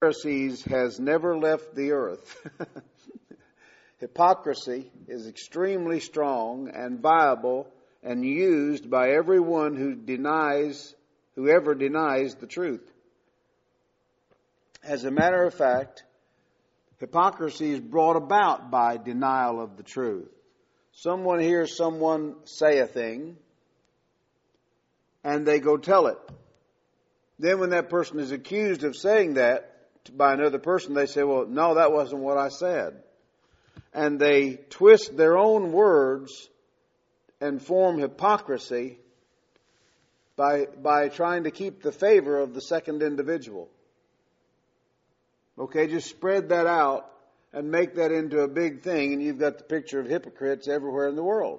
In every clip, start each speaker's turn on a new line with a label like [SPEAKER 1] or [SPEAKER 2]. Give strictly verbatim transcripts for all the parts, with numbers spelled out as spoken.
[SPEAKER 1] Pharisees has never left the earth. Hypocrisy is extremely strong and viable and used by everyone who denies, whoever denies the truth. As a matter of fact, hypocrisy is brought about by denial of the truth. Someone hears someone say a thing, and they go tell it. Then when that person is accused of saying that by another person, they say, well, no, that wasn't what I said. And they twist their own words and form hypocrisy by, by trying to keep the favor of the second individual. Okay, just spread that out and make that into a big thing, and you've got the picture of hypocrites everywhere in the world.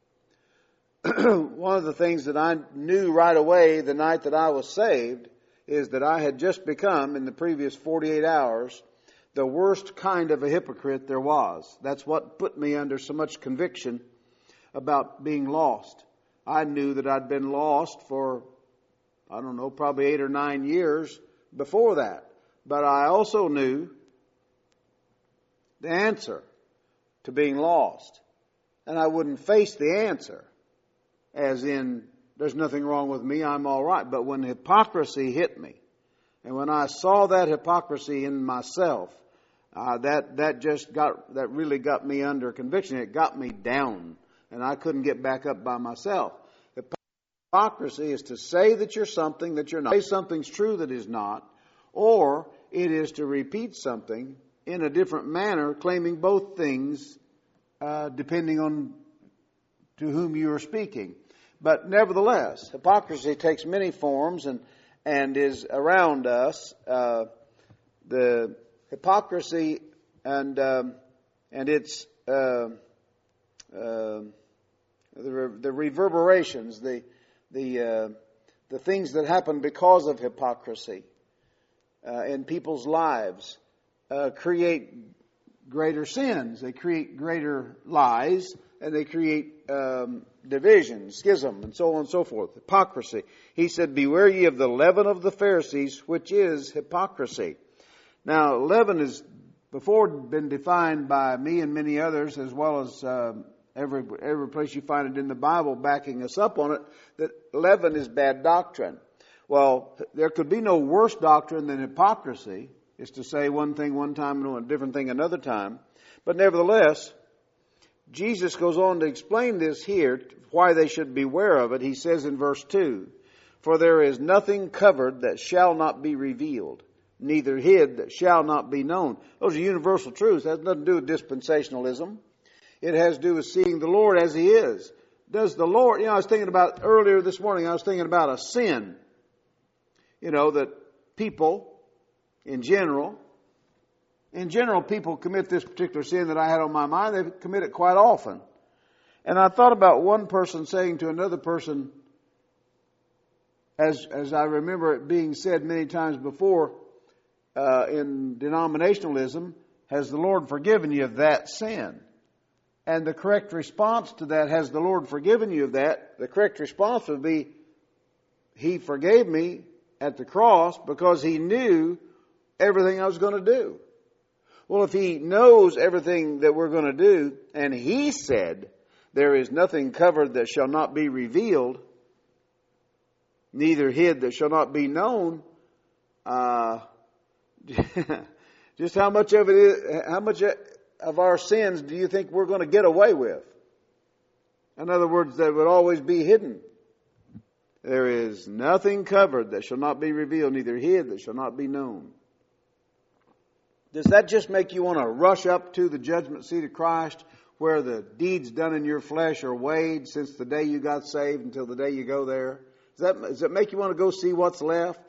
[SPEAKER 1] One of the things that I knew right away the night that I was saved is that I had just become, in the previous forty-eight hours, the worst kind of a hypocrite there was. That's what put me under so much conviction about being lost. I knew that I'd been lost for, I don't know, probably eight or nine years before that. But I also knew the answer to being lost. And I wouldn't face the answer, as in, there's nothing wrong with me, I'm all right. But when hypocrisy hit me, and when I saw that hypocrisy in myself, uh, that that just got that really got me under conviction. It got me down, and I couldn't get back up by myself. Hypocrisy is to say that you're something that you're not. Say something's true that is not, or it is to repeat something in a different manner, claiming both things, uh, depending on to whom you are speaking. But nevertheless, hypocrisy takes many forms and and is around us. Uh, the hypocrisy and um, and its uh, uh, the, re- the reverberations, the the uh, the things that happen because of hypocrisy uh, in people's lives uh, create greater sins. They create greater lies, and they create um, division, schism, and so on and so forth. Hypocrisy. He said, beware ye of the leaven of the Pharisees, which is hypocrisy. Now, leaven has before been defined by me and many others, as well as uh, every every place you find it in the Bible backing us up on it, that leaven is bad doctrine. Well, there could be no worse doctrine than hypocrisy, is to say one thing one time and a different thing another time. But nevertheless, Jesus goes on to explain this here, why they should beware of it. He says in verse two, for there is nothing covered that shall not be revealed, neither hid that shall not be known. Those are universal truths. It has nothing to do with dispensationalism. It has to do with seeing the Lord as He is. Does the Lord, you know, I was thinking about earlier this morning, I was thinking about a sin. You know, that people, in general, in general, people commit this particular sin that I had on my mind. They commit it quite often. And I thought about one person saying to another person, as as I remember it being said many times before uh, in denominationalism, has the Lord forgiven you of that sin? And the correct response to that, has the Lord forgiven you of that? The correct response would be, He forgave me at the cross because He knew everything I was going to do. Well, if He knows everything that we're going to do, and He said, there is nothing covered that shall not be revealed, neither hid that shall not be known, uh, just how much of it is, how much of our sins do you think we're going to get away with? In other words, that would always be hidden. There is nothing covered that shall not be revealed, neither hid that shall not be known. Does that just make you want to rush up to the judgment seat of Christ, where the deeds done in your flesh are weighed since the day you got saved until the day you go there? Does that, does that make you want to go see what's left?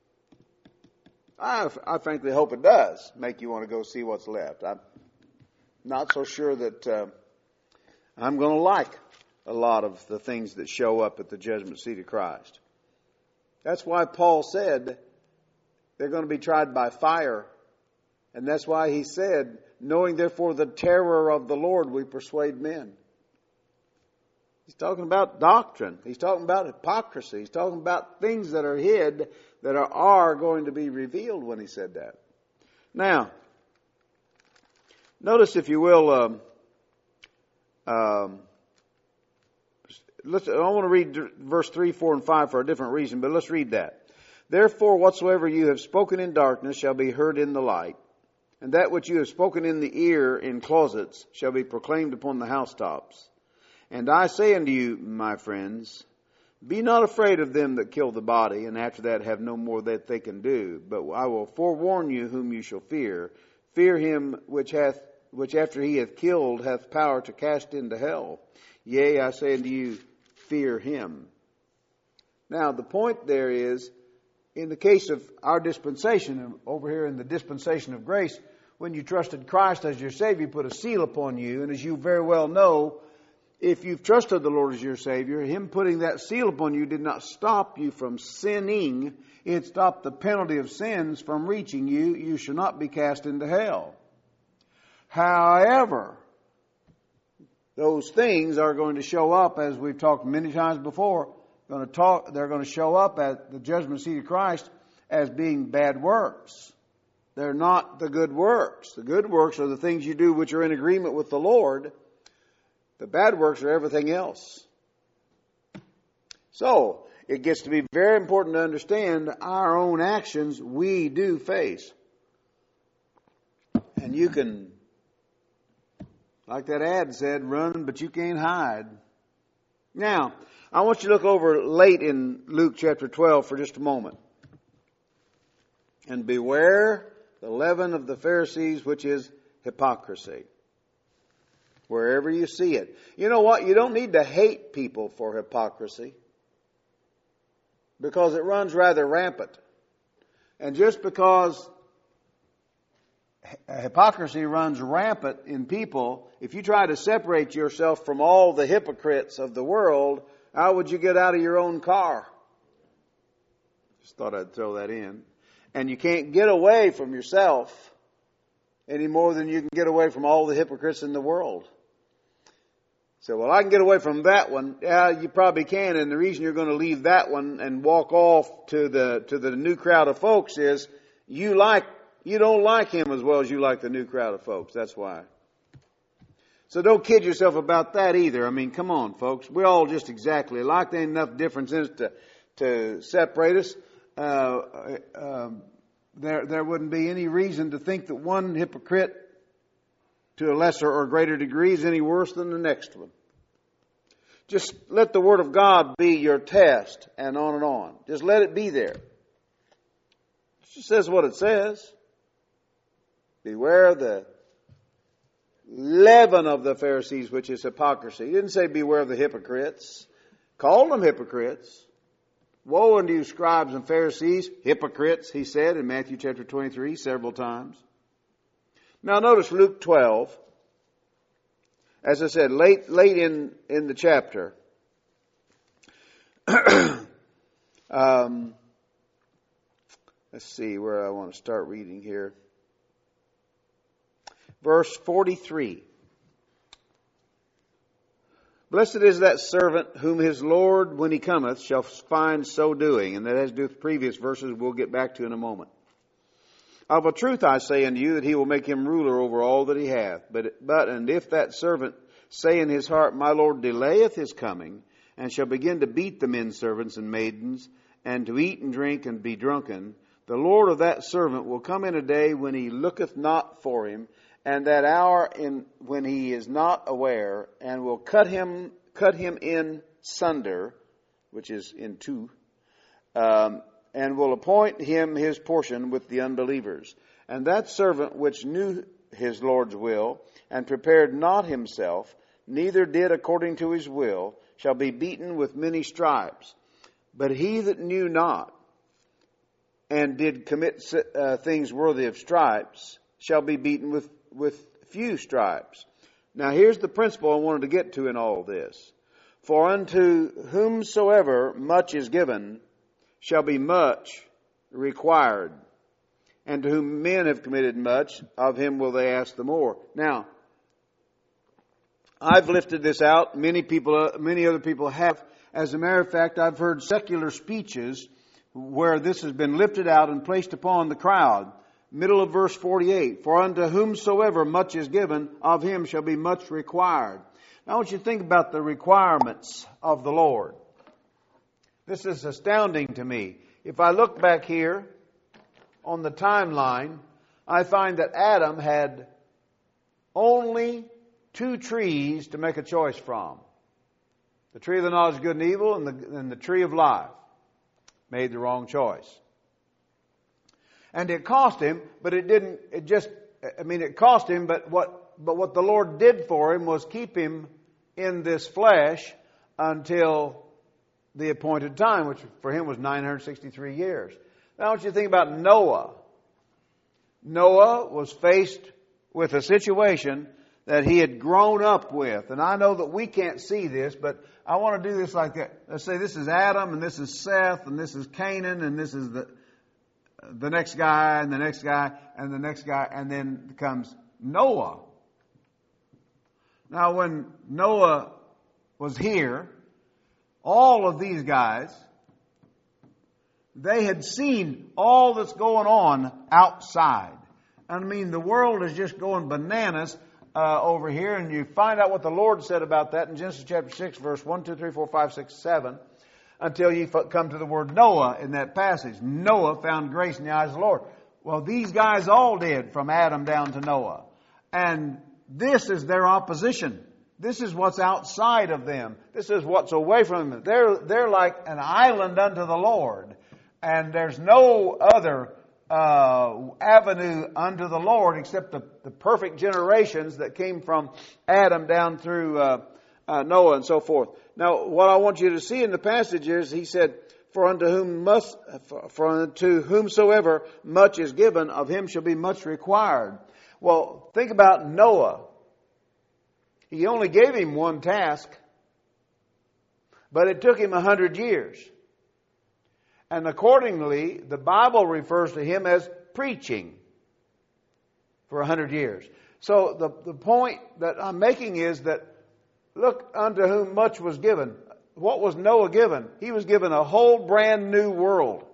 [SPEAKER 1] I, I frankly hope it does make you want to go see what's left. I'm not so sure that uh, I'm going to like a lot of the things that show up at the judgment seat of Christ. That's why Paul said they're going to be tried by fire. And that's why he said, knowing therefore the terror of the Lord, we persuade men. He's talking about doctrine. He's talking about hypocrisy. He's talking about things that are hid that are, are going to be revealed when he said that. Now, notice, if you will, um, um, let's, I want to read verse three, four, and five for a different reason, but let's read that. Therefore, whatsoever you have spoken in darkness shall be heard in the light, and that which you have spoken in the ear in closets shall be proclaimed upon the housetops. And I say unto you, my friends, be not afraid of them that kill the body, and after that have no more that they can do. But I will forewarn you whom you shall fear. Fear him which hath, which after he hath killed hath power to cast into hell. Yea, I say unto you, fear him. Now, the point there is, in the case of our dispensation, over here in the dispensation of grace, when you trusted Christ as your Savior, He put a seal upon you. And as you very well know, if you've trusted the Lord as your Savior, Him putting that seal upon you did not stop you from sinning. It stopped the penalty of sins from reaching you. You shall not be cast into hell. However, those things are going to show up, as we've talked many times before. Going to talk, they're going to show up at the judgment seat of Christ as being bad works. They're not the good works. The good works are the things you do which are in agreement with the Lord. The bad works are everything else. So, it gets to be very important to understand our own actions we do face. And you can, like that ad said, run but you can't hide. Now, I want you to look over late in Luke chapter twelve for just a moment. And beware the leaven of the Pharisees, which is hypocrisy. Wherever you see it. You know what? You don't need to hate people for hypocrisy, because it runs rather rampant. And just because hypocrisy runs rampant in people, if you try to separate yourself from all the hypocrites of the world, how would you get out of your own car? Just thought I'd throw that in. And you can't get away from yourself any more than you can get away from all the hypocrites in the world. So, well, I can get away from that one. Yeah, you probably can. And the reason you're going to leave that one and walk off to the to the new crowd of folks is you like you don't like him as well as you like the new crowd of folks. That's why. So don't kid yourself about that either. I mean, come on, folks. We're all just exactly alike. There ain't enough difference in us to to separate us. Uh, uh, there there wouldn't be any reason to think that one hypocrite to a lesser or greater degree is any worse than the next one. Just let the Word of God be your test, and on and on. Just let it be there. It just says what it says. Beware the leaven of the Pharisees, which is hypocrisy. He didn't say beware of the hypocrites. Called them hypocrites. Woe unto you, scribes and Pharisees, hypocrites, he said in Matthew chapter twenty-three several times. Now notice Luke twelve. As I said, late late in, in the chapter. um, let's see where I want to start reading here. Verse forty-three. Blessed is that servant whom his Lord, when he cometh, shall find so doing. And that has to do with previous verses we'll get back to in a moment. Of a truth I say unto you that he will make him ruler over all that he hath. But, but and if that servant say in his heart, my Lord delayeth his coming, and shall begin to beat the men servants and maidens, and to eat and drink and be drunken, the Lord of that servant will come in a day when he looketh not for him, and that hour in when he is not aware, and will cut him cut him in sunder, which is in two, um, and will appoint him his portion with the unbelievers. And that servant which knew his Lord's will, and prepared not himself, neither did according to his will, shall be beaten with many stripes. But he that knew not, and did commit uh, things worthy of stripes, shall be beaten with, with few stripes. Now here's the principle I wanted to get to in all this. For unto whomsoever much is given, shall be much required. And to whom men have committed much, of him will they ask the more. Now, I've lifted this out. Many people, many other people have. As a matter of fact, I've heard secular speeches where this has been lifted out and placed upon the crowd. middle of verse forty-eight. For unto whomsoever much is given, of him shall be much required. Now I want you to think about the requirements of the Lord. This is astounding to me. If I look back here on the timeline, I find that Adam had only two trees to make a choice from. The tree of the knowledge of good and evil and the, and the tree of life. Made the wrong choice. And it cost him, but it didn't, it just, I mean, it cost him, but what, but what the Lord did for him was keep him in this flesh until the appointed time, which for him was nine hundred sixty-three years. Now I want you to think about Noah. Noah was faced with a situation that he had grown up with. And I know that we can't see this, but I want to do this like that. Let's say this is Adam, and this is Seth, and this is Canaan, and this is the the next guy, and the next guy, and the next guy, and then comes Noah. Now when Noah was here, all of these guys, they had seen all that's going on outside. I mean, the world is just going bananas uh, over here, and you find out what the Lord said about that in Genesis chapter six, verse one, two, three, four, five, six, seven, until you come to the word Noah in that passage. Noah found grace in the eyes of the Lord. Well, these guys all did, from Adam down to Noah. And this is their opposition. This is what's outside of them. This is what's away from them. They're, they're like an island unto the Lord. And there's no other uh, avenue unto the Lord except the, the perfect generations that came from Adam down through uh, uh, Noah and so forth. Now, what I want you to see in the passage is, he said, For unto whom must, for unto whomsoever much is given, of him shall be much required. Well, think about Noah. He only gave him one task, but it took him a hundred years. And accordingly, the Bible refers to him as preaching for a hundred years. So the, the point that I'm making is that, look unto whom much was given. What was Noah given? He was given a whole brand new world.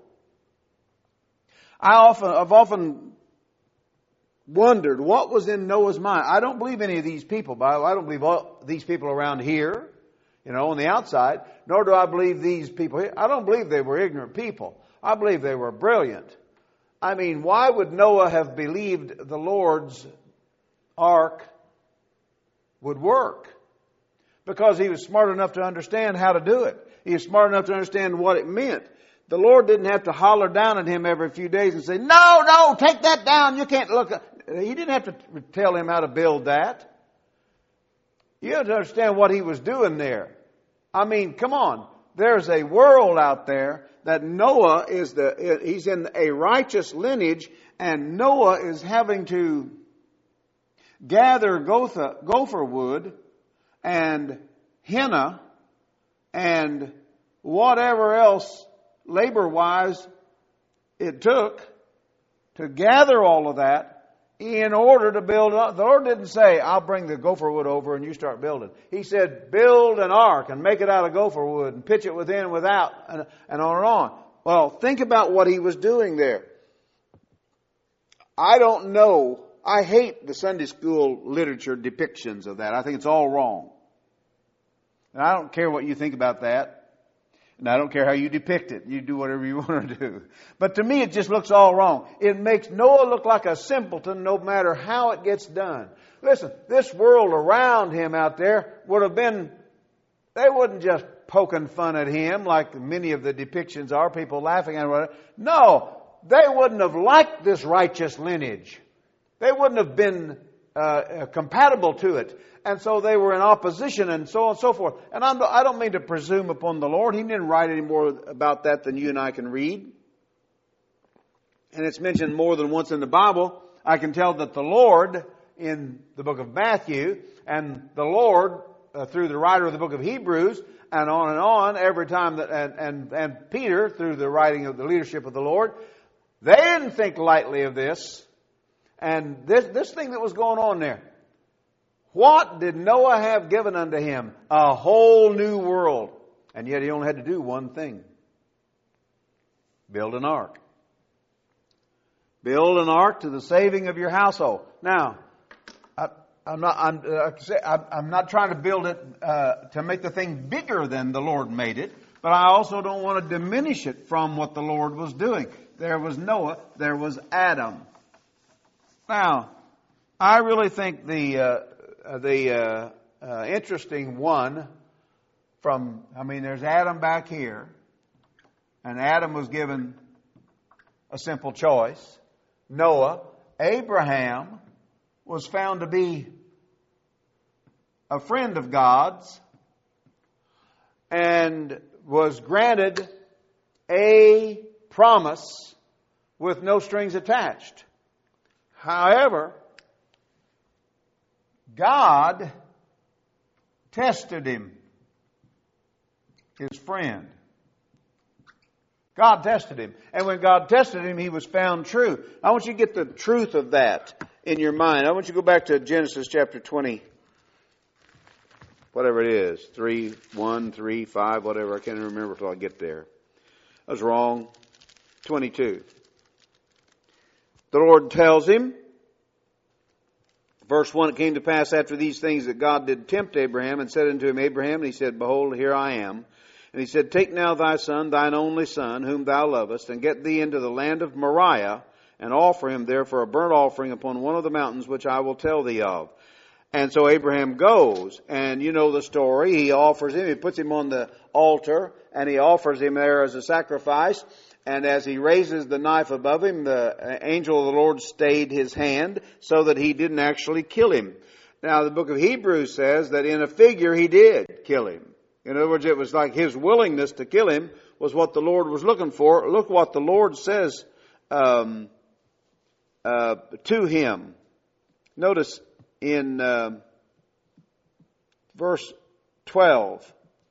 [SPEAKER 1] I often, I've often wondered what was in Noah's mind. I don't believe any of these people, but I don't believe all these people around here, you know, on the outside, nor do I believe these people here. I don't believe they were ignorant people. I believe they were brilliant. I mean, why would Noah have believed the Lord's ark would work? Because he was smart enough to understand how to do it. He was smart enough to understand what it meant. The Lord didn't have to holler down at him every few days and say, no, no, take that down. You can't look. He didn't have to tell him how to build that. You have to understand what he was doing there. I mean, come on. There's a world out there that Noah is the, he's in a righteous lineage, and Noah is having to gather gopher, gopher wood and henna and whatever else labor-wise it took to gather all of that in order to build up. The Lord didn't say, I'll bring the gopher wood over and you start building. He said, build an ark and make it out of gopher wood and pitch it within and without, and, and on and on. Well, think about what he was doing there. I don't know. I hate the Sunday school literature depictions of that. I think it's all wrong. And I don't care what you think about that. And I don't care how you depict it. You do whatever you want to do. But to me, it just looks all wrong. It makes Noah look like a simpleton no matter how it gets done. Listen, this world around him out there would have been, they wouldn't just poking fun at him like many of the depictions are, people laughing at him. No, they wouldn't have liked this righteous lineage. They wouldn't have been uh, compatible to it. And so they were in opposition and so on and so forth. And I'm, I don't mean to presume upon the Lord. He didn't write any more about that than you and I can read. And it's mentioned more than once in the Bible. I can tell that the Lord in the book of Matthew and the Lord uh, through the writer of the book of Hebrews and on and on every time that and, and, and Peter through the writing of the leadership of the Lord, they didn't think lightly of this. And this, this thing that was going on there. What did Noah have given unto him? A whole new world. And yet he only had to do one thing. Build an ark. Build an ark to the saving of your household. Now, I, I'm not. I'm, uh, I'm not trying to build it uh, to make the thing bigger than the Lord made it, but I also don't want to diminish it from what the Lord was doing. There was Noah. There was Adam. Now, I really think the uh, the uh, uh, interesting one from. I mean, there's Adam back here, and Adam was given a simple choice. Noah, Abraham was found to be a friend of God's and was granted a promise with no strings attached. However, God tested him, his friend. God tested him. And when God tested him, he was found true. I want you to get the truth of that in your mind. I want you to go back to Genesis chapter twenty. Whatever it is. three, one, three, five, whatever. I can't even remember until I get there. I was wrong. twenty-two. The Lord tells him, verse one, it came to pass after these things that God did tempt Abraham and said unto him, Abraham, and he said, Behold, here I am. And he said, Take now thy son, thine only son, whom thou lovest, and get thee into the land of Moriah, and offer him there for a burnt offering upon one of the mountains which I will tell thee of. And so Abraham goes, and you know the story. He offers him, he puts him on the altar, and he offers him there as a sacrifice. And as he raises the knife above him, the angel of the Lord stayed his hand so that he didn't actually kill him. Now the book of Hebrews says that in a figure he did kill him. In other words, it was like his willingness to kill him was what the Lord was looking for. Look what the Lord says um, uh, to him. Notice in uh, verse twelve,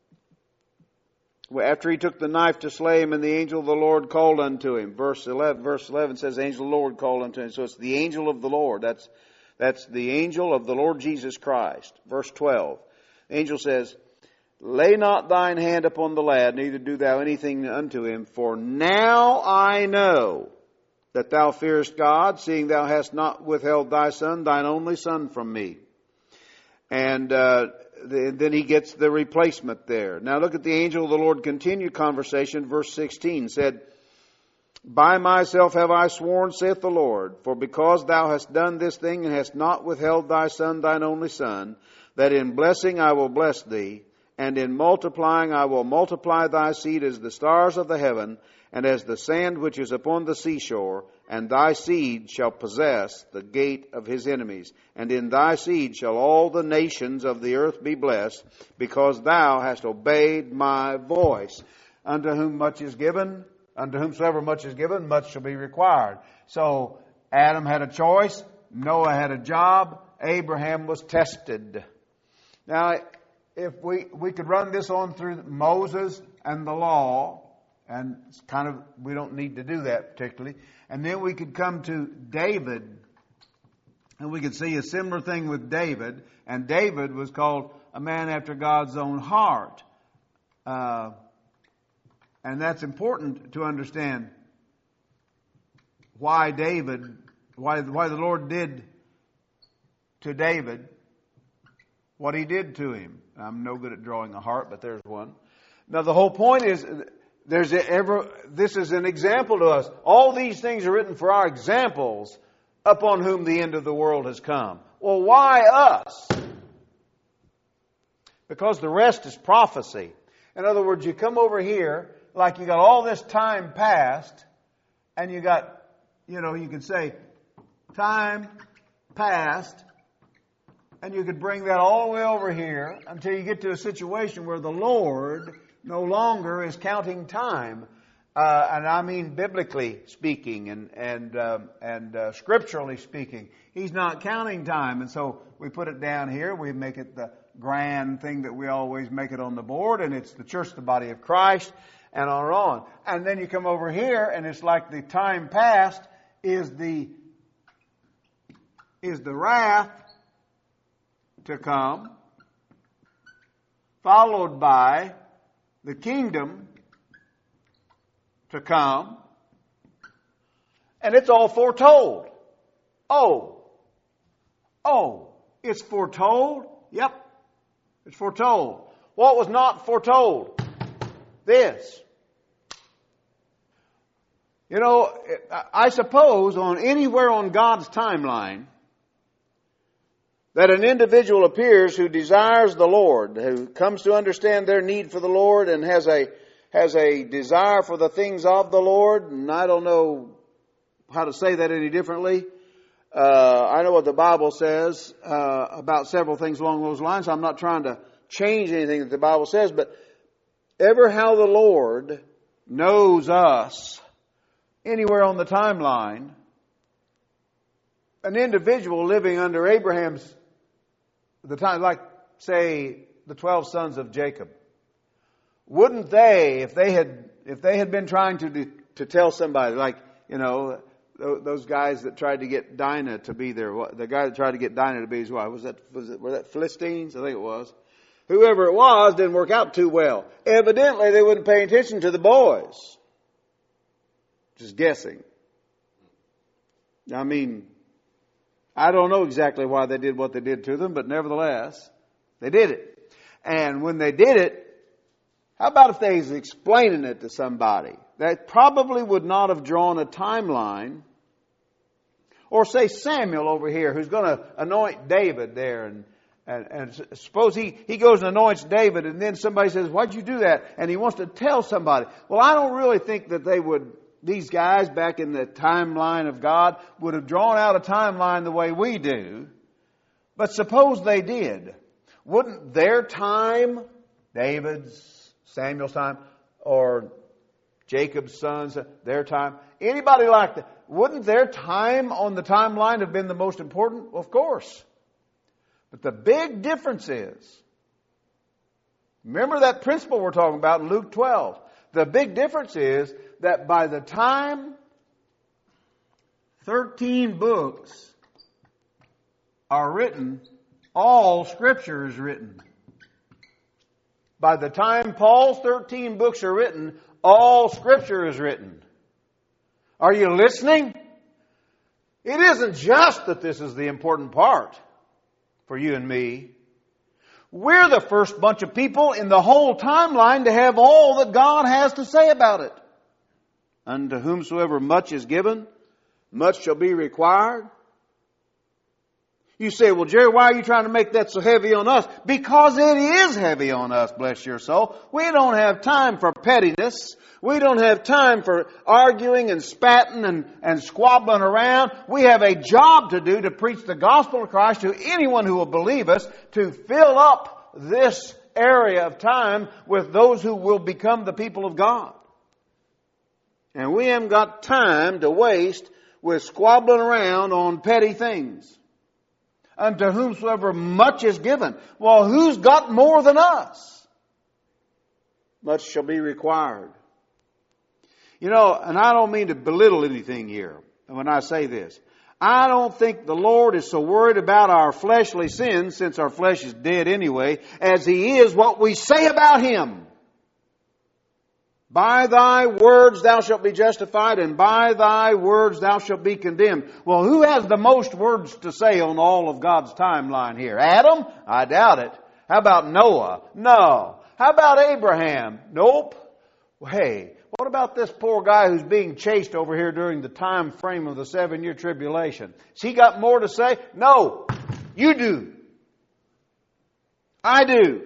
[SPEAKER 1] after he took the knife to slay him, and the angel of the Lord called unto him. Verse eleven, verse eleven says, the angel of the Lord called unto him. So it's the angel of the Lord. That's that's the angel of the Lord Jesus Christ. Verse twelve. The angel says, Lay not thine hand upon the lad, neither do thou anything unto him, for now I know that thou fearest God, seeing thou hast not withheld thy son, thine only son, from me. And uh, the, then he gets the replacement there. Now look at the angel of the Lord continue conversation. Verse sixteen said, By myself have I sworn, saith the Lord, for because thou hast done this thing and hast not withheld thy son, thine only son, that in blessing I will bless thee, and in multiplying I will multiply thy seed as the stars of the heaven, and as the sand which is upon the seashore, and thy seed shall possess the gate of his enemies. And in thy seed shall all the nations of the earth be blessed, because thou hast obeyed my voice. Unto whom much is given, unto whomsoever much is given, much shall be required. So Adam had a choice, Noah had a job, Abraham was tested. Now, if we, we could run this on through Moses and the law, and it's kind of, we don't need to do that particularly. And then we could come to David, and we could see a similar thing with David. And David was called a man after God's own heart. Uh, and that's important to understand why David, why, why the Lord did to David what he did to him. I'm no good at drawing a heart, but there's one. Now the whole point is, there's ever, this is an example to us. All these things are written for our examples upon whom the end of the world has come. Well, why us? Because the rest is prophecy. In other words, you come over here, like you got all this time past, and you got, you know, you could say, time past, and you could bring that all the way over here until you get to a situation where the Lord no longer is counting time. Uh, and I mean biblically speaking and and um, and uh, scripturally speaking. He's not counting time. And so we put it down here. We make it the grand thing that we always make it on the board. And it's the church, the body of Christ, and on and on. And then you come over here and it's like the time past is the is the wrath to come, followed by the kingdom to come, And it's all foretold. Oh. Oh. It's foretold? Yep. It's foretold. What was not foretold? This. You know, I suppose on anywhere on God's timeline that an individual appears who desires the Lord, who comes to understand their need for the Lord and has a has a desire for the things of the Lord, and I don't know how to say that any differently. Uh, I know what the Bible says uh, about several things along those lines. I'm not trying to change anything that the Bible says, but ever how the Lord knows us anywhere on the timeline, an individual living under Abraham's, the time, like say the twelve sons of Jacob, wouldn't they, if they had, if they had been trying to to tell somebody, like you know, those guys that tried to get Dinah to be their, the guy that tried to get Dinah to be his wife, was that was it were that Philistines? I think it was. Whoever it was didn't work out too well. Evidently, they wouldn't pay attention to the boys. Just guessing. I mean, I don't know exactly why they did what they did to them, but nevertheless, they did it. And when they did it, how about if they was explaining it to somebody? That probably would not have drawn a timeline. Or say Samuel over here, who's going to anoint David there, and And, and suppose he, he goes and anoints David, and then somebody says, why'd you do that? And he wants to tell somebody. Well, I don't really think that they would, these guys back in the timeline of God, would have drawn out a timeline the way we do. But suppose they did. Wouldn't their time, David's, Samuel's time, or Jacob's sons, their time, anybody like that, wouldn't their time on the timeline have been the most important? Well, of course. But the big difference is, remember that principle we're talking about in Luke twelve. The big difference is that by the time thirteen books are written, all Scripture is written. By the time Paul's thirteen books are written, all Scripture is written. Are you listening? It isn't just that this is the important part for you and me. We're the first bunch of people in the whole timeline to have all that God has to say about it. Unto whomsoever much is given, much shall be required. You say, well, Jerry, why are you trying to make that so heavy on us? Because it is heavy on us, bless your soul. We don't have time for pettiness. We don't have time for arguing and spatting and, and squabbling around. We have a job to do to preach the gospel of Christ to anyone who will believe us, to fill up this area of time with those who will become the people of God. And we haven't got time to waste with squabbling around on petty things. Unto whomsoever much is given. Well, who's got more than us? Much shall be required. You know, and I don't mean to belittle anything here when I say this. I don't think the Lord is so worried about our fleshly sins, since our flesh is dead anyway, as He is what we say about Him. By thy words thou shalt be justified, and by thy words thou shalt be condemned. Well, who has the most words to say on all of God's timeline here? Adam? I doubt it. How about Noah? No. How about Abraham? Nope. Hey, what about this poor guy who's being chased over here during the time frame of the seven-year tribulation? Has he got more to say? No. You do. I do.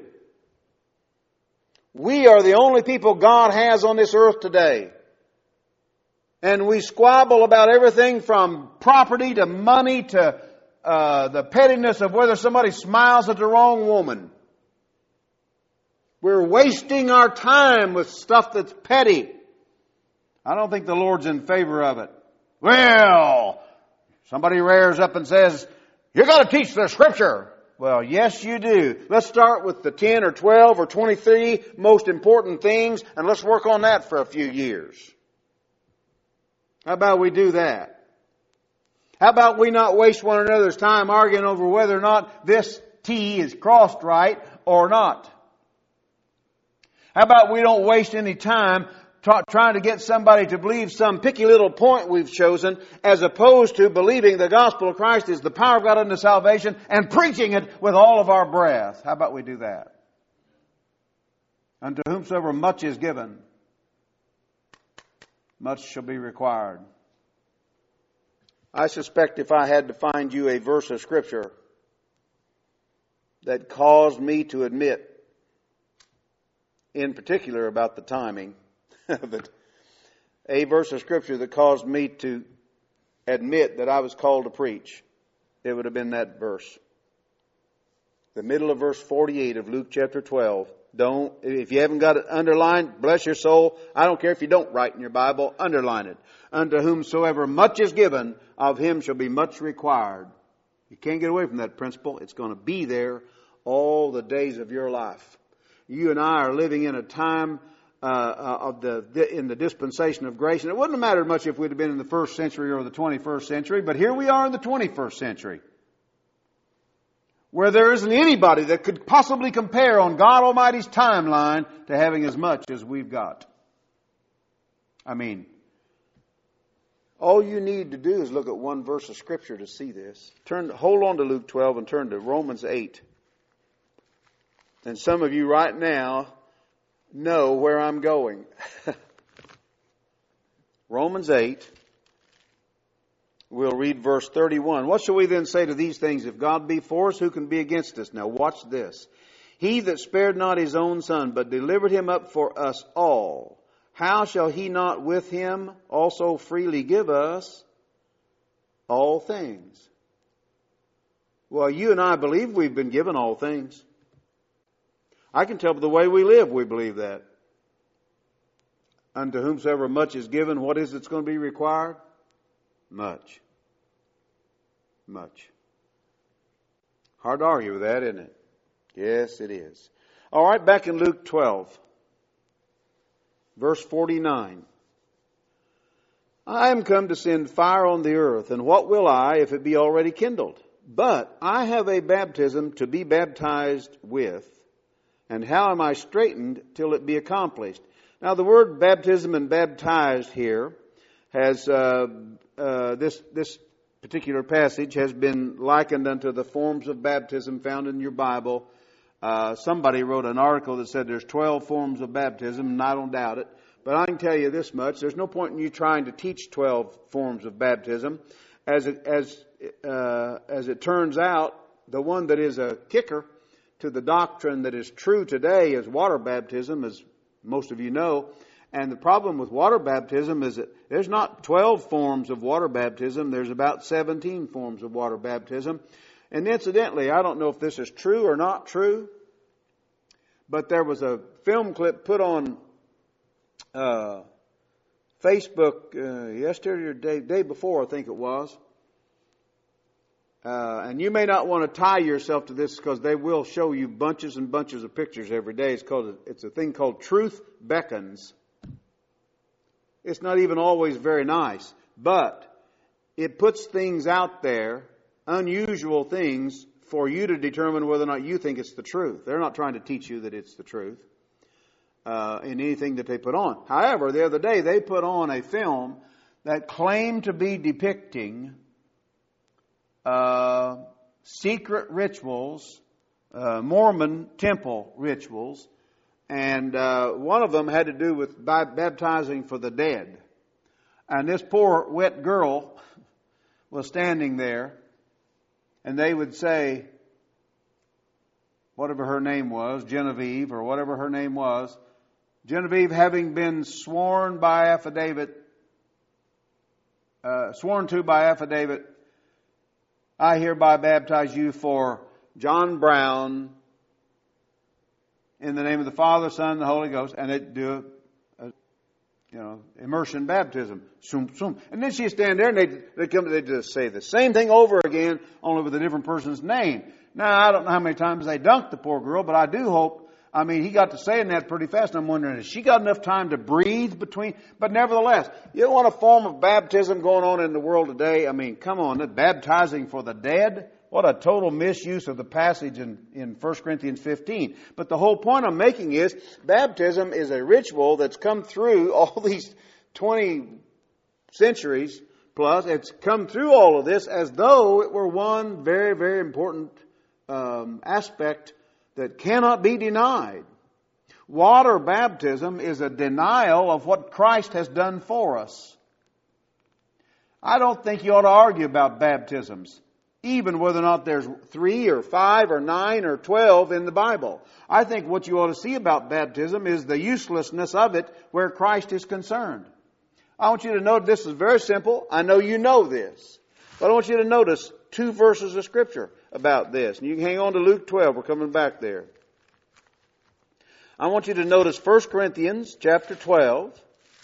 [SPEAKER 1] We are the only people God has on this earth today. And we squabble about everything from property to money to uh, the pettiness of whether somebody smiles at the wrong woman. We're wasting our time with stuff that's petty. I don't think the Lord's in favor of it. Well, somebody rears up and says, you got to teach the Scripture. Well, yes, you do. Let's start with the ten or twelve or twenty-three most important things, and let's work on that for a few years. How about we do that? How about we not waste one another's time arguing over whether or not this T is crossed right or not? How about we don't waste any time tra- trying to get somebody to believe some picky little point we've chosen, as opposed to believing the gospel of Christ is the power of God unto salvation and preaching it with all of our breath. How about we do that? Unto whomsoever much is given, much shall be required. I suspect if I had to find you a verse of Scripture that caused me to admit, in particular about the timing, but a verse of Scripture that caused me to admit that I was called to preach, it would have been that verse. The middle of verse forty-eight of Luke chapter twelve. Don't, if you haven't got it underlined, bless your soul. I don't care if you don't write in your Bible, underline it. Unto whomsoever much is given, of him shall be much required. You can't get away from that principle. It's going to be there all the days of your life. You and I are living in a time uh, of the in the dispensation of grace, and it wouldn't have mattered much if we'd have been in the first century or the twenty-first century, but here we are in the twenty-first century, where there isn't anybody that could possibly compare on God Almighty's timeline to having as much as we've got. I mean, all you need to do is look at one verse of Scripture to see this. Turn, hold on to Luke twelve and turn to Romans eight. And some of you right now know where I'm going. Romans eight. We'll read verse thirty-one. What shall we then say to these things? If God be for us, who can be against us? Now watch this. He that spared not his own son, but delivered him up for us all, how shall he not with him also freely give us all things? Well, you and I believe we've been given all things. I can tell by the way we live we believe that. Unto whomsoever much is given, what is it's going to be required? Much. Much. Hard to argue with that, isn't it? Yes, it is. All right, back in Luke twelve, verse forty-nine. I am come to send fire on the earth, and what will I if it be already kindled? But I have a baptism to be baptized with, and how am I straitened till it be accomplished? Now the word baptism and baptized here has, uh, uh, this, this particular passage has been likened unto the forms of baptism found in your Bible. Uh, somebody wrote an article that said there's twelve forms of baptism, and I don't doubt it. But I can tell you this much, there's no point in you trying to teach twelve forms of baptism. As it, as, uh, as it turns out, the one that is a kicker to the doctrine that is true today is water baptism, as most of you know. And the problem with water baptism is that there's not twelve forms of water baptism. There's about seventeen forms of water baptism. And incidentally, I don't know if this is true or not true, but there was a film clip put on uh, Facebook uh, yesterday or day, day before, I think it was. Uh, and you may not want to tie yourself to this because they will show you bunches and bunches of pictures every day. It's called, it's a thing called Truth Beckons. It's not even always very nice, but it puts things out there, unusual things, for you to determine whether or not you think it's the truth. They're not trying to teach you that it's the truth uh, in anything that they put on. However, the other day they put on a film that claimed to be depicting uh, secret rituals, uh, Mormon temple rituals, and uh, one of them had to do with baptizing for the dead. And this poor wet girl was standing there, and they would say, whatever her name was, Genevieve or whatever her name was, Genevieve, having been sworn by affidavit, uh, sworn to by affidavit, I hereby baptize you for John Brown, in the name of the Father, Son, and the Holy Ghost, and they do a, a you know, immersion baptism. Zoom, zoom. And then she'd stand there and they'd, they'd come, they'd just say the same thing over again, only with a different person's name. Now, I don't know how many times they dunked the poor girl, but I do hope, I mean, he got to saying that pretty fast, and I'm wondering, has she got enough time to breathe between? But nevertheless, you don't want a form of baptism going on in the world today. I mean, come on, baptizing for the dead? What a total misuse of the passage in, in First Corinthians fifteen. But the whole point I'm making is baptism is a ritual that's come through all these twenty centuries plus. It's come through all of this as though it were one very, very important um, aspect that cannot be denied. Water baptism is a denial of what Christ has done for us. I don't think you ought to argue about baptisms, even whether or not there's three or five or nine or twelve in the Bible. I think what you ought to see about baptism is the uselessness of it where Christ is concerned. I want you to note this is very simple. I know you know this. But I want you to notice two verses of Scripture about this. And you can hang on to Luke twelve. We're coming back there. I want you to notice First Corinthians chapter twelve.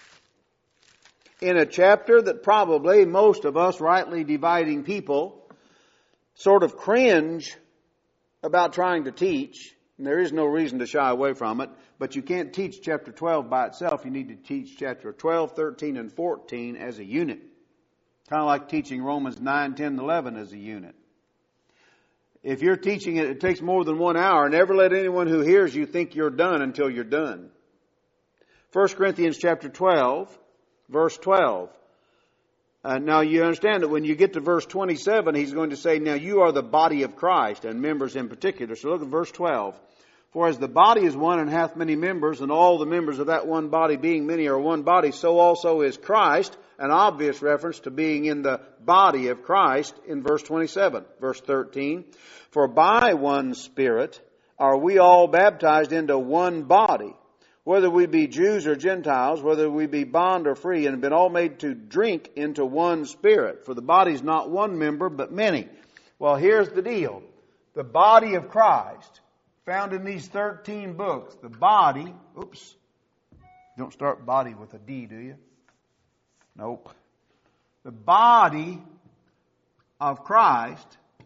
[SPEAKER 1] In a chapter that probably most of us rightly dividing people sort of cringe about trying to teach. And there is no reason to shy away from it. But you can't teach chapter twelve by itself. You need to teach chapter twelve, thirteen, and fourteen as a unit. Kind of like teaching Romans nine, ten, and eleven as a unit. If you're teaching it, it takes more than one hour. Never let anyone who hears you think you're done until you're done. First Corinthians chapter twelve, verse twelve. Uh, now you understand that when you get to verse twenty-seven, he's going to say, now you are the body of Christ, and members in particular. So look at verse twelve. For as the body is one and hath many members, and all the members of that one body being many are one body, so also is Christ. An obvious reference to being in the body of Christ in verse twenty-seven. Verse thirteen. For by one Spirit are we all baptized into one body, whether we be Jews or Gentiles, whether we be bond or free, and have been all made to drink into one Spirit. For the body is not one member, but many. Well, here's the deal. The body of Christ, found in these thirteen books, the body, oops, don't start body with a D, do you? Nope. The body of Christ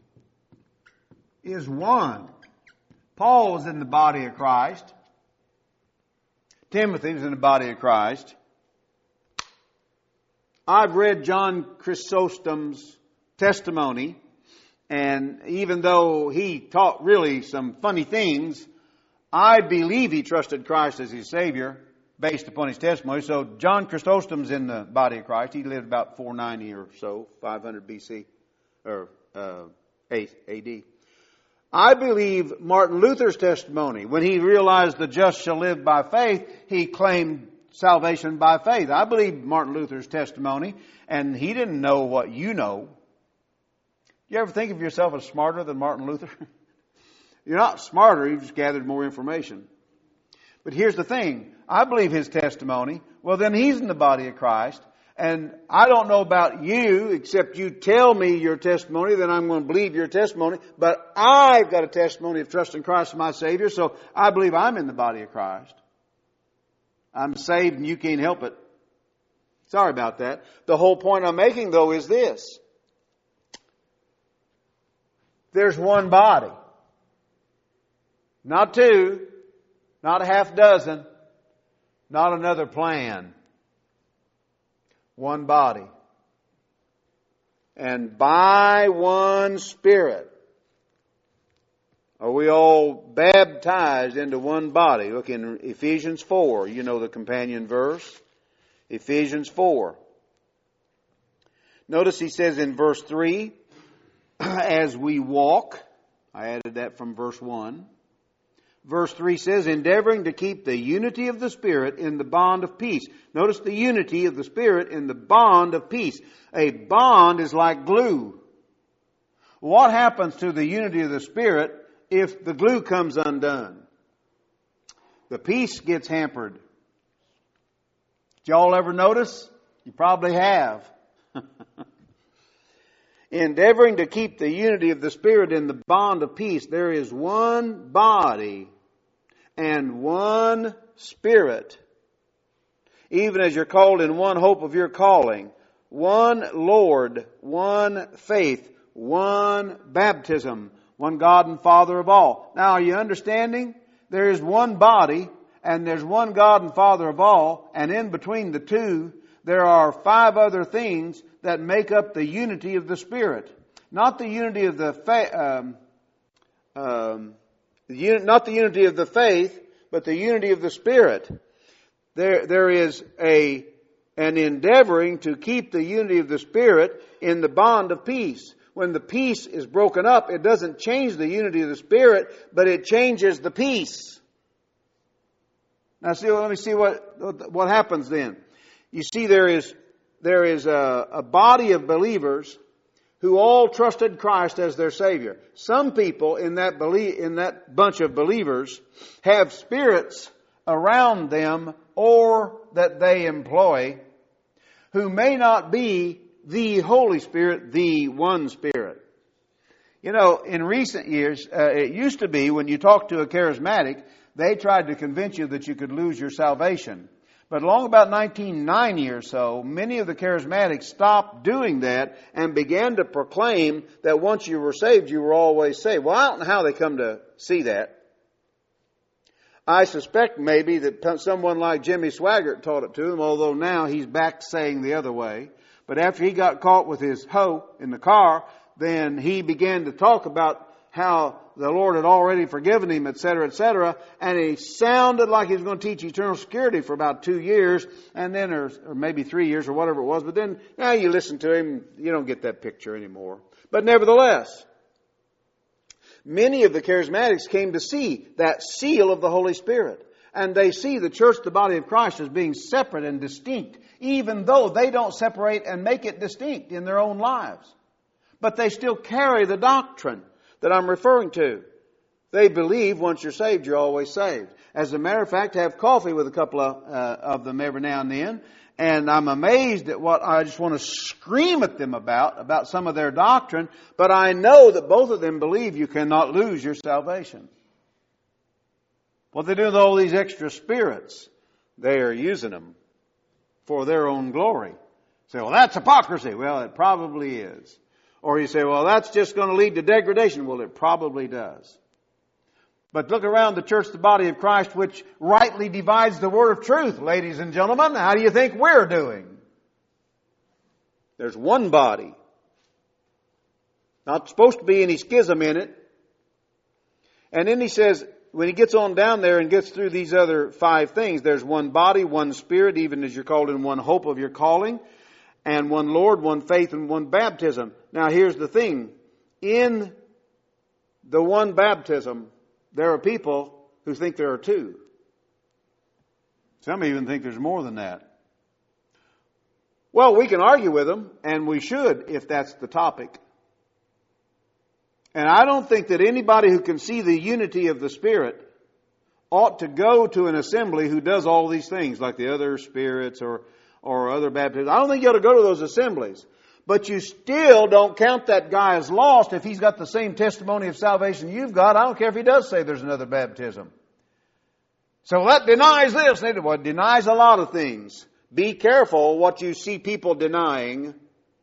[SPEAKER 1] is one. Paul was in the body of Christ. Timothy was in the body of Christ. I've read John Chrysostom's testimony, and even though he taught really some funny things, I believe he trusted Christ as his Savior based upon his testimony. So John Chrysostom's in the body of Christ. He lived about four ninety or so, five hundred B C, or uh, A D. I believe Martin Luther's testimony. When he realized the just shall live by faith, he claimed salvation by faith. I believe Martin Luther's testimony, and he didn't know what you know. You ever think of yourself as smarter than Martin Luther? You're not smarter, you've just gathered more information. But here's the thing. I believe his testimony. Well, then he's in the body of Christ. And I don't know about you, except you tell me your testimony, then I'm going to believe your testimony. But I've got a testimony of trusting Christ as my Savior, so I believe I'm in the body of Christ. I'm saved and you can't help it. Sorry about that. The whole point I'm making, though, is this. There's one body. Not two. Not a half dozen. Not another plan. One body. And by one Spirit are we all baptized into one body. Look in Ephesians four. You know the companion verse. Ephesians four. Notice he says in verse three, as we walk. I added that from verse one. Verse three says, endeavoring to keep the unity of the Spirit in the bond of peace. Notice the unity of the Spirit in the bond of peace. A bond is like glue. What happens to the unity of the Spirit if the glue comes undone? The peace gets hampered. Did y'all ever notice? You probably have. Endeavoring to keep the unity of the Spirit in the bond of peace. There is one body and one Spirit. Even as you're called in one hope of your calling. One Lord, one faith, one baptism, one God and Father of all. Now, are you understanding? There is one body and there's one God and Father of all. And in between the two, there are five other things that make up the unity of the Spirit. not the unity of the fa- um, um, the un- not the unity of the faith, but the unity of the Spirit. There, there is a an endeavoring to keep the unity of the Spirit in the bond of peace. When the peace is broken up, it doesn't change the unity of the Spirit, but it changes the peace. Now, see, let me see what what happens then. You see, there is there is a, a body of believers who all trusted Christ as their Savior. Some people in that belie- in that bunch of believers have spirits around them or that they employ who may not be the Holy Spirit, the one Spirit. You know, in recent years, uh, it used to be when you talked to a charismatic, they tried to convince you that you could lose your salvation. But along about nineteen ninety or so, many of the charismatics stopped doing that and began to proclaim that once you were saved, you were always saved. Well, I don't know how they come to see that. I suspect maybe that someone like Jimmy Swaggart taught it to them, although now he's back saying the other way. But after he got caught with his hoe in the car, then he began to talk about how the Lord had already forgiven him, et cetera, et cetera. And he sounded like he was going to teach eternal security for about two years, and then, or, or maybe three years or whatever it was. But then, now you listen to him, you don't get that picture anymore. But nevertheless, many of the charismatics came to see that seal of the Holy Spirit. And they see the church, the body of Christ, as being separate and distinct, even though they don't separate and make it distinct in their own lives. But they still carry the doctrine that I'm referring to. They believe once you're saved, you're always saved. As a matter of fact, I have coffee with a couple of, uh, of them every now and then. And I'm amazed at what I just want to scream at them about, about some of their doctrine. But I know that both of them believe you cannot lose your salvation. What they do with all these extra spirits, they are using them for their own glory. Say, well, that's hypocrisy. Well, it probably is. Or you say, well, that's just going to lead to degradation. Well, it probably does. But look around the church, the body of Christ, which rightly divides the word of truth, ladies and gentlemen. How do you think we're doing? There's one body. Not supposed to be any schism in it. And then he says, when he gets on down there and gets through these other five things, there's one body, one Spirit, even as you're called in one hope of your calling, and one Lord, one faith, and one baptism. Now here's the thing. In the one baptism, there are people who think there are two. Some even think there's more than that. Well, we can argue with them, and we should if that's the topic. And I don't think that anybody who can see the unity of the Spirit ought to go to an assembly who does all these things, like the other spirits or, or other baptisms. I don't think you ought to go to those assemblies. But you still don't count that guy as lost if he's got the same testimony of salvation you've got. I don't care if he does say there's another baptism. So that denies this. Well, it denies a lot of things. Be careful what you see people denying.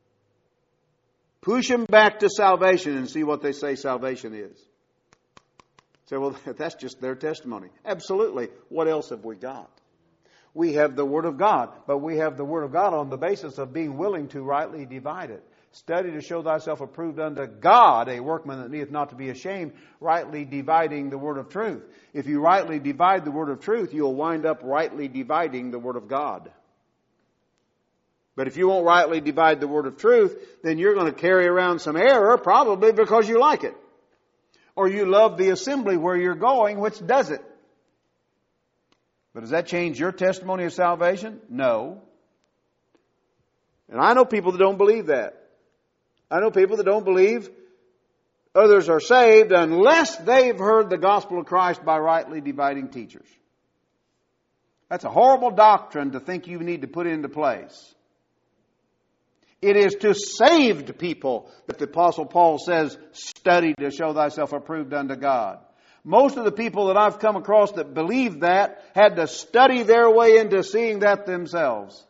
[SPEAKER 1] Push them back to salvation and see what they say salvation is. Say, well, that's just their testimony. Absolutely. What else have we got? We have the Word of God, but we have the Word of God on the basis of being willing to rightly divide it. Study to show thyself approved unto God, a workman that needeth not to be ashamed, rightly dividing the Word of truth. If you rightly divide the Word of truth, you'll wind up rightly dividing the Word of God. But if you won't rightly divide the word of truth, then you're going to carry around some error, probably because you like it. Or you love the assembly where you're going, which does it. But does that change your testimony of salvation? No. And I know people that don't believe that. I know people that don't believe others are saved unless they've heard the gospel of Christ by rightly dividing teachers. That's a horrible doctrine to think you need to put into place. It is to saved people that the Apostle Paul says, study to show thyself approved unto God. Most of the people that I've come across that believe that had to study their way into seeing that themselves.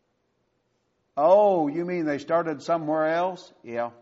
[SPEAKER 1] Oh, you mean they started somewhere else? Yeah.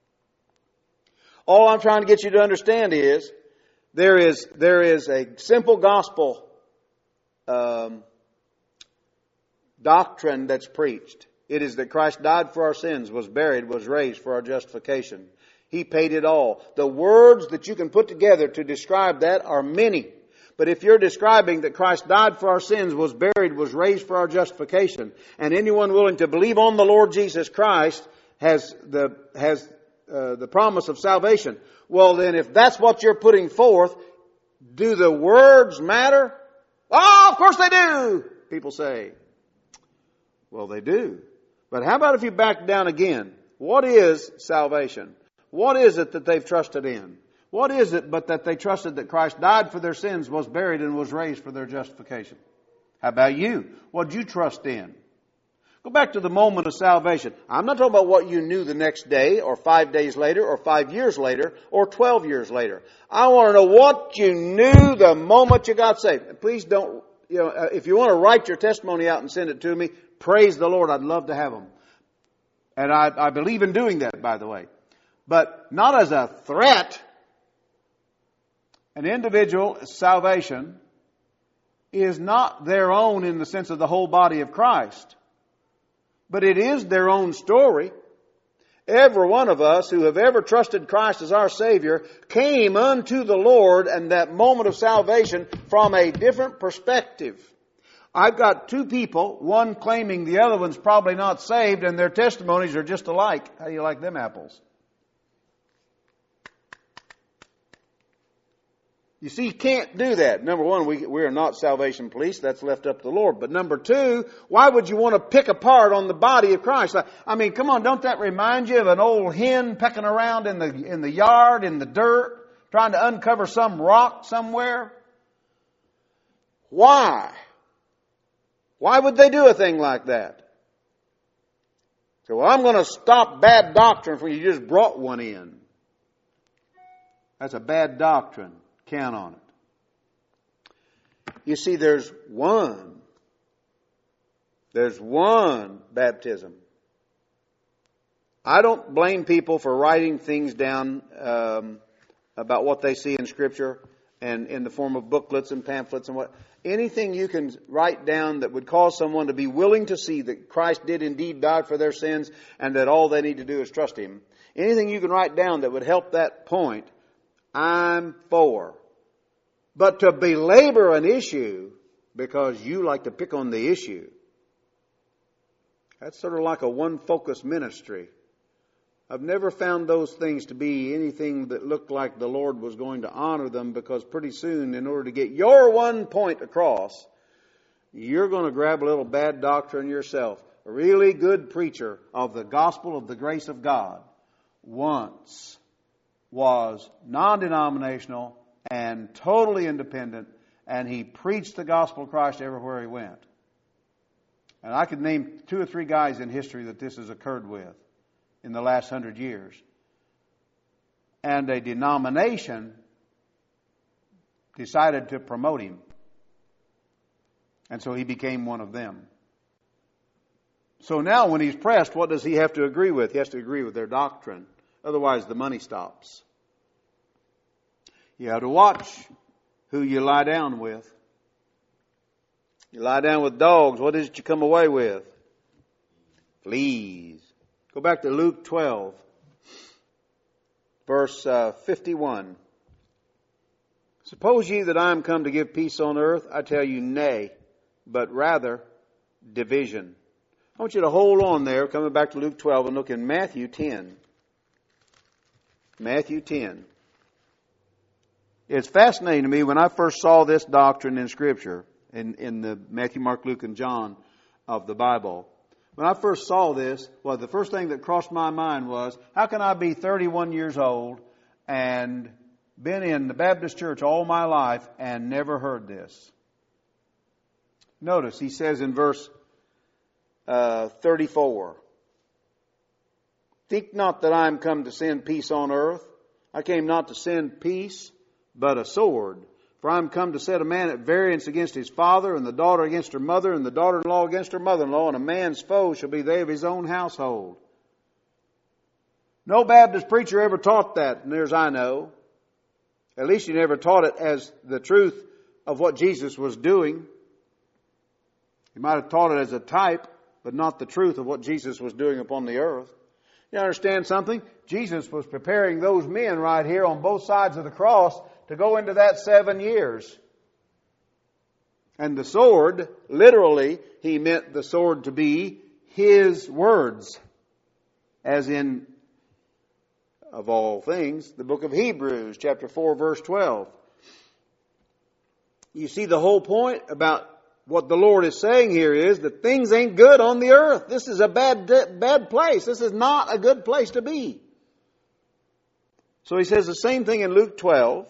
[SPEAKER 1] All I'm trying to get you to understand is there is there is a simple gospel um, doctrine that's preached. It is that Christ died for our sins, was buried, was raised for our justification. He paid it all. The words that you can put together to describe that are many. But if you're describing that Christ died for our sins, was buried, was raised for our justification, and anyone willing to believe on the Lord Jesus Christ has the has uh, the promise of salvation, well then if that's what you're putting forth, do the words matter? Oh, of course they do, people say. Well, they do. But how about if you back down again? What is salvation? What is it that they've trusted in? What is it but that they trusted that Christ died for their sins, was buried, and was raised for their justification? How about you? What did you trust in? Go back to the moment of salvation. I'm not talking about what you knew the next day, or five days later, or five years later, or twelve years later. I want to know what you knew the moment you got saved. Please don't, you know, if you want to write your testimony out and send it to me, praise the Lord. I'd love to have them. And I, I believe in doing that, by the way. But not as a threat. An individual's salvation is not their own in the sense of the whole body of Christ. But it is their own story. Every one of us who have ever trusted Christ as our Savior came unto the Lord and that moment of salvation from a different perspective. I've got two people, one claiming the other one's probably not saved, and their testimonies are just alike. How do you like them apples? You see, you can't do that. Number one, we, we are not salvation police. That's left up to the Lord. But number two, why would you want to pick apart on the body of Christ? I mean, come on, don't that remind you of an old hen pecking around in the, in the yard, in the dirt, trying to uncover some rock somewhere? Why? Why would they do a thing like that? So, well, I'm going to stop bad doctrine for you just brought one in. That's a bad doctrine. Count on it. You see, there's one. There's one baptism. I don't blame people for writing things down um, about what they see in Scripture and in the form of booklets and pamphlets and what. Anything you can write down that would cause someone to be willing to see that Christ did indeed die for their sins and that all they need to do is trust Him. Anything you can write down that would help that point, I'm for. But to belabor an issue because you like to pick on the issue, that's sort of like a one-focus ministry. I've never found those things to be anything that looked like the Lord was going to honor them, because pretty soon, in order to get your one point across, you're going to grab a little bad doctrine yourself. A really good preacher of the gospel of the grace of God once was non-denominational and totally independent, and he preached the gospel of Christ everywhere he went. And I could name two or three guys in history that this has occurred with in the last hundred years. And a denomination decided to promote him. And so he became one of them. So now when he's pressed, what does he have to agree with? He has to agree with their doctrine. Otherwise the money stops. You have to watch who you lie down with. You lie down with dogs, what is it you come away with? Fleas. Go back to Luke twelve, verse uh, fifty-one. Suppose ye that I am come to give peace on earth? I tell you, nay, but rather division. I want you to hold on there, coming back to Luke twelve, and look in Matthew ten. Matthew ten. It's fascinating to me when I first saw this doctrine in Scripture, in, in the Matthew, Mark, Luke, and John of the Bible. When I first saw this, well, the first thing that crossed my mind was, how can I be thirty-one years old and been in the Baptist church all my life and never heard this? Notice, he says in verse uh, thirty-four, think not that I am come to send peace on earth. I came not to send peace, but a sword. For I am come to set a man at variance against his father, and the daughter against her mother, and the daughter-in-law against her mother-in-law, and a man's foe shall be they of his own household. No Baptist preacher ever taught that, near as I know. At least he never taught it as the truth of what Jesus was doing. He might have taught it as a type, but not the truth of what Jesus was doing upon the earth. You understand something? Jesus was preparing those men right here on both sides of the cross to go into that seven years. And the sword, literally, he meant the sword to be his words. As in, of all things, the book of Hebrews, chapter four, verse twelve. You see, the whole point about what the Lord is saying here is that things ain't good on the earth. This is a bad, bad place. This is not a good place to be. So he says the same thing in Luke twelve.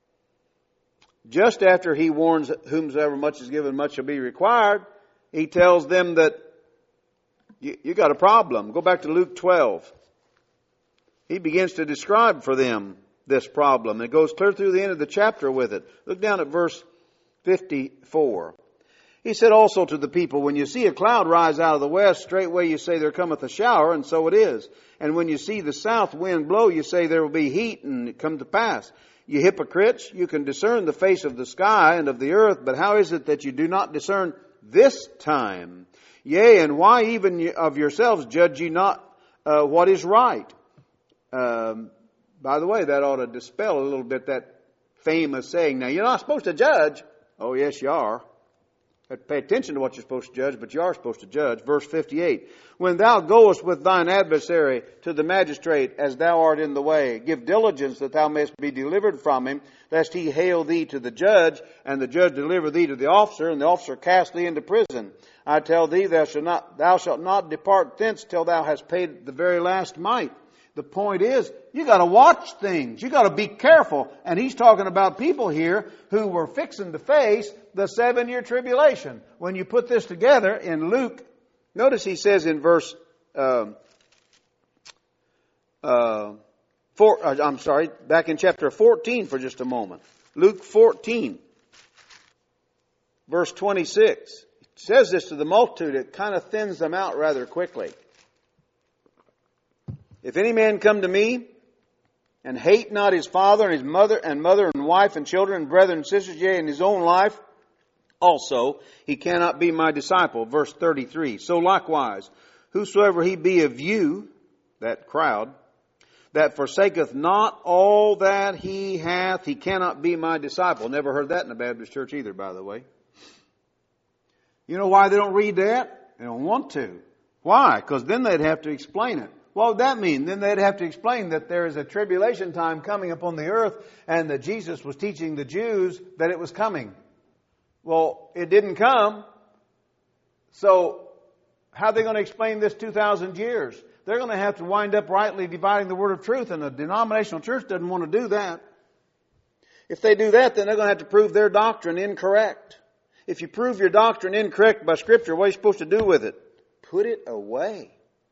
[SPEAKER 1] Just after he warns whomsoever much is given, much shall be required, he tells them that you, you got a problem. Go back to Luke twelve. He begins to describe for them this problem. It goes clear through the end of the chapter with it. Look down at verse fifty-four. He said also to the people, when you see a cloud rise out of the west, straightway you say there cometh a shower, and so it is. And when you see the south wind blow, you say there will be heat, and it come to pass. You hypocrites, you can discern the face of the sky and of the earth, but how is it that you do not discern this time? Yea, and why even of yourselves judge ye not uh, what is right? Um, by the way, that ought to dispel a little bit that famous saying, now you're not supposed to judge. Oh yes, you are. You have to pay attention to what you're supposed to judge, but you are supposed to judge. Verse fifty-eight. When thou goest with thine adversary to the magistrate, as thou art in the way, give diligence that thou mayest be delivered from him, lest he hale thee to the judge, and the judge deliver thee to the officer, and the officer cast thee into prison. I tell thee, thou shalt not, thou shalt not depart thence till thou hast paid the very last mite. The point is, you got to watch things. You got to be careful. And he's talking about people here who were fixing to face the seven-year tribulation. When you put this together in Luke, notice he says in verse uh, uh, four. Uh, I'm sorry, back in chapter fourteen for just a moment. Luke fourteen, verse twenty-six. It says this to the multitude. It kind of thins them out rather quickly. If any man come to me and hate not his father and his mother and mother and wife and children and brethren and sisters, yea, and his own life also, he cannot be my disciple. Verse thirty-three. So likewise, whosoever he be of you, that crowd, that forsaketh not all that he hath, he cannot be my disciple. Never heard that in a Baptist church either, by the way. You know why they don't read that? They don't want to. Why? Because then they'd have to explain it. What would that mean? Then they'd have to explain that there is a tribulation time coming upon the earth and that Jesus was teaching the Jews that it was coming. Well, it didn't come. So how are they going to explain this two thousand years? They're going to have to wind up rightly dividing the word of truth, and a denominational church doesn't want to do that. If they do that, then they're going to have to prove their doctrine incorrect. If you prove your doctrine incorrect by Scripture, what are you supposed to do with it? Put it away.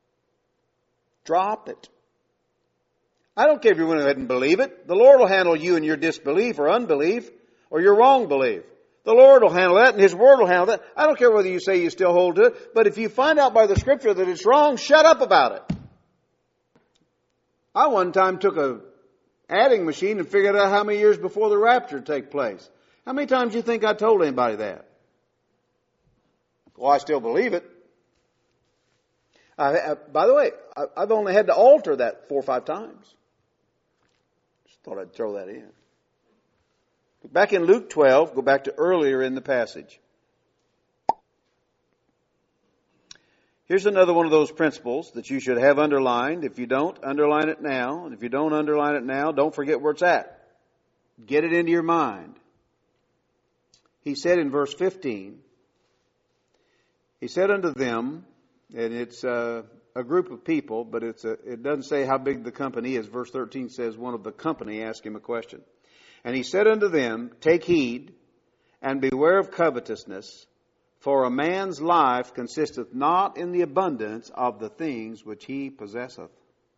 [SPEAKER 1] Drop it. I don't care if you went ahead and believe it. The Lord will handle you and your disbelief or unbelief or your wrong belief. The Lord will handle that and His Word will handle that. I don't care whether you say you still hold to it, but if you find out by the Scripture that it's wrong, shut up about it. I one time took a adding machine and figured out how many years before the rapture would take place. How many times do you think I told anybody that? Well, I still believe it. I, I, by the way, I, I've only had to alter that four or five times. Just thought I'd throw that in. Back in Luke twelve, go back to earlier in the passage. Here's another one of those principles that you should have underlined. If you don't, underline it now. And if you don't underline it now, don't forget where it's at. Get it into your mind. He said in verse fifteen, He said unto them, and it's uh, a group of people, but it's a, it doesn't say how big the company is. Verse thirteen says one of the company asked him a question. And he said unto them, Take heed, and beware of covetousness, for a man's life consisteth not in the abundance of the things which he possesseth.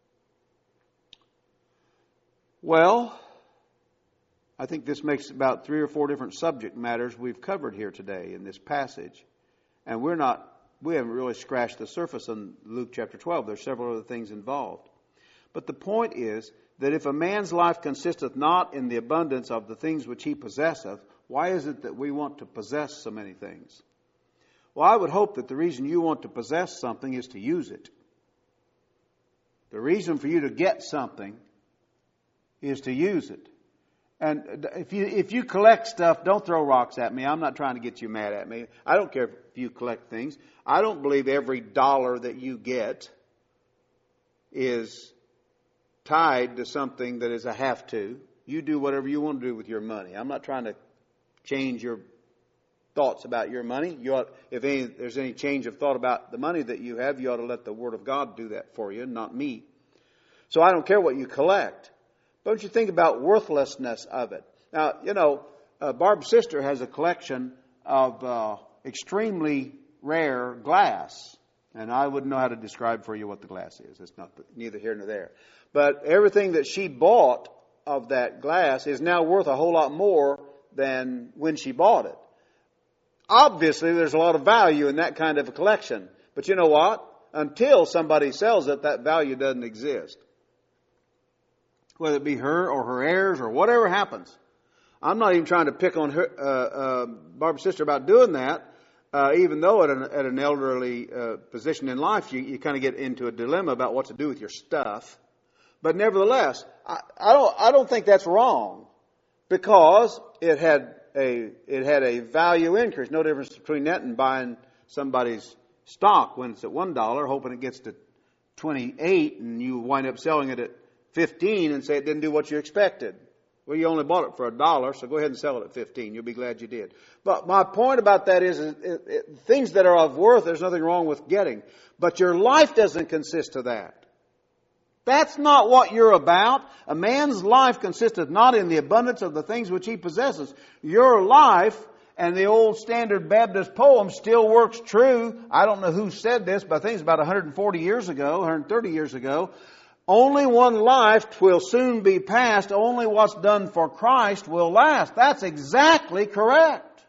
[SPEAKER 1] Well, I think this makes about three or four different subject matters we've covered here today in this passage. And we're not We haven't really scratched the surface in Luke chapter twelve. There's several other things involved. But the point is that if a man's life consisteth not in the abundance of the things which he possesseth, why is it that we want to possess so many things? Well, I would hope that the reason you want to possess something is to use it. The reason for you to get something is to use it. And if you if you collect stuff, don't throw rocks at me. I'm not trying to get you mad at me. I don't care if you collect things. I don't believe every dollar that you get is tied to something that is a have to. You do whatever you want to do with your money. I'm not trying to change your thoughts about your money. You ought, if any, there's any change of thought about the money that you have, you ought to let the Word of God do that for you, not me. So I don't care what you collect. Don't you think about worthlessness of it? Now, you know, uh, Barb's sister has a collection of uh, extremely rare glass. And I wouldn't know how to describe for you what the glass is. It's not neither here nor there. But everything that she bought of that glass is now worth a whole lot more than when she bought it. Obviously, there's a lot of value in that kind of a collection. But you know what? Until somebody sells it, that value doesn't exist. Whether it be her or her heirs or whatever happens. I'm not even trying to pick on her, uh, uh, Barb's sister about doing that. Uh, even though at an, at an elderly uh, position in life, you, you kind of get into a dilemma about what to do with your stuff. But nevertheless, I, I don't I don't think that's wrong, because it had a it had a value increase. No difference between that and buying somebody's stock when it's at one dollar, hoping it gets to twenty-eight, and you wind up selling it at fifteen and say it didn't do what you expected. Well, you only bought it for a dollar, so go ahead and sell it at fifteen. You'll be glad you did. But my point about that is, is it, it, things that are of worth, there's nothing wrong with getting. But your life doesn't consist of that. That's not what you're about. A man's life consisteth not in the abundance of the things which he possesses. Your life, and the old standard Baptist poem still works true. I don't know who said this, but I think it's about one hundred forty years ago, one hundred thirty years ago. Only one life will soon be past. Only what's done for Christ will last. That's exactly correct.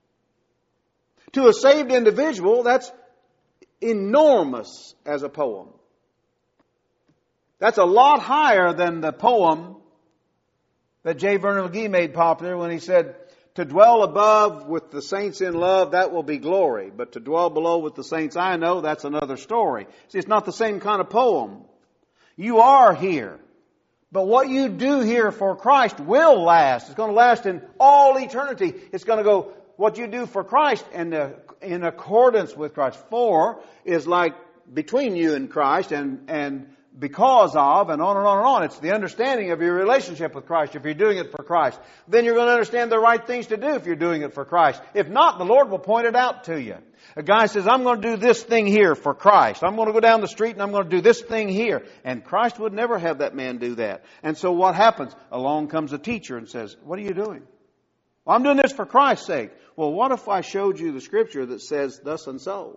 [SPEAKER 1] To a saved individual, that's enormous as a poem. That's a lot higher than the poem that J. Vernon McGee made popular when he said, to dwell above with the saints in love, that will be glory. But to dwell below with the saints I know, that's another story. See, it's not the same kind of poem. You are here. But what you do here for Christ will last. It's going to last in all eternity. It's going to go, what you do for Christ and uh, in accordance with Christ. For is like between you and Christ and, and because of, and on and on and on. It's the understanding of your relationship with Christ if you're doing it for Christ. Then you're going to understand the right things to do if you're doing it for Christ. If not, the Lord will point it out to you. A guy says, I'm going to do this thing here for Christ. I'm going to go down the street and I'm going to do this thing here. And Christ would never have that man do that. And so what happens? Along comes a teacher and says, what are you doing? Well, I'm doing this for Christ's sake. Well, what if I showed you the scripture that says thus and so?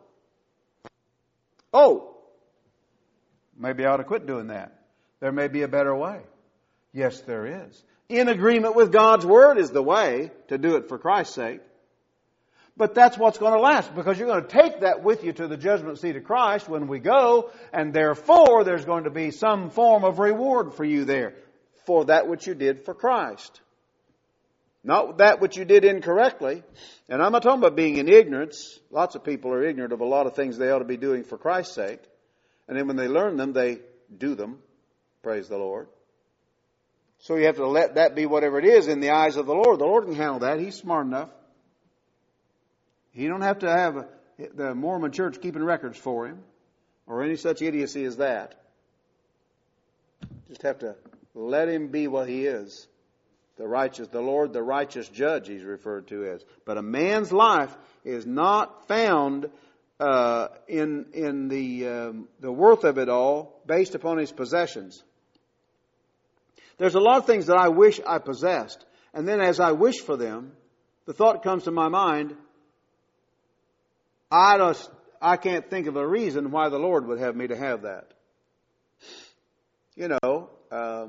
[SPEAKER 1] Oh, maybe I ought to quit doing that. There may be a better way. Yes, there is. In agreement with God's Word is the way to do it for Christ's sake. But that's what's going to last, because you're going to take that with you to the judgment seat of Christ when we go, and therefore there's going to be some form of reward for you there for that which you did for Christ. Not that which you did incorrectly. And I'm not talking about being in ignorance. Lots of people are ignorant of a lot of things they ought to be doing for Christ's sake. And then when they learn them, they do them. Praise the Lord. So you have to let that be whatever it is in the eyes of the Lord. The Lord can handle that. He's smart enough. You don't have to have a, the Mormon church keeping records for him or any such idiocy as that. Just have to let him be what he is. The righteous, the Lord, the righteous judge, he's referred to as. But a man's life is not found uh, in in the um, the worth of it all based upon his possessions. There's a lot of things that I wish I possessed, and then as I wish for them, the thought comes to my mind, I just I can't think of a reason why the Lord would have me to have that. You know, um,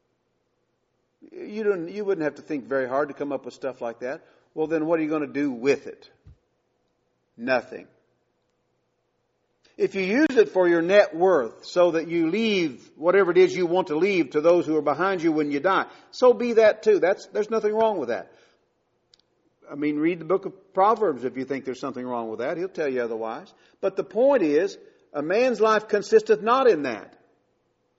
[SPEAKER 1] you don't you wouldn't have to think very hard to come up with stuff like that. Well, then what are you going to do with it? Nothing. If you use it for your net worth so that you leave whatever it is you want to leave to those who are behind you when you die, so be that too. That's there's nothing wrong with that. I mean, read the book of Proverbs if you think there's something wrong with that. He'll tell you otherwise. But the point is, a man's life consisteth not in that.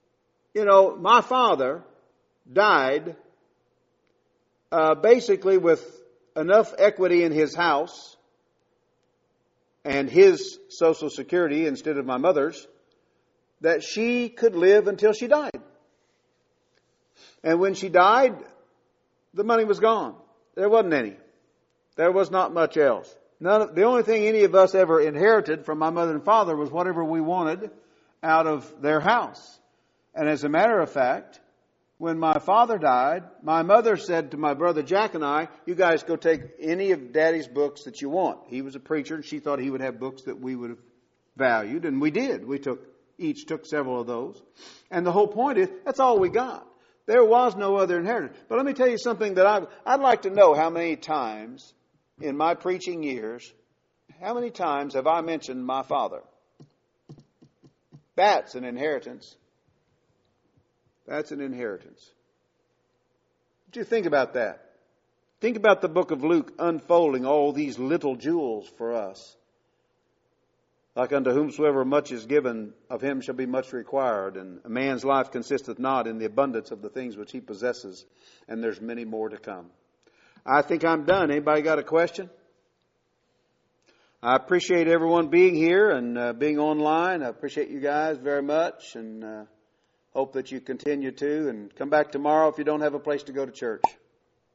[SPEAKER 1] you know, my father died uh, basically with enough equity in his house and his Social Security instead of my mother's that she could live until she died. And when she died, the money was gone. There wasn't any. There was not much else. None of, the only thing any of us ever inherited from my mother and father was whatever we wanted out of their house. And as a matter of fact, when my father died, my mother said to my brother Jack and I, you guys go take any of Daddy's books that you want. He was a preacher and she thought he would have books that we would have valued. And we did. We took, each took several of those. And the whole point is, that's all we got. There was no other inheritance. But let me tell you something that I, I'd like to know how many times in my preaching years, how many times have I mentioned my father? That's an inheritance. That's an inheritance. What do you think about that? Think about the book of Luke unfolding all these little jewels for us. Like unto whomsoever much is given, of him shall be much required. And a man's life consisteth not in the abundance of the things which he possesses. And there's many more to come. I think I'm done. Anybody got a question? I appreciate everyone being here and uh, being online. I appreciate you guys very much. And uh, hope that you continue to. And come back tomorrow if you don't have a place to go to church.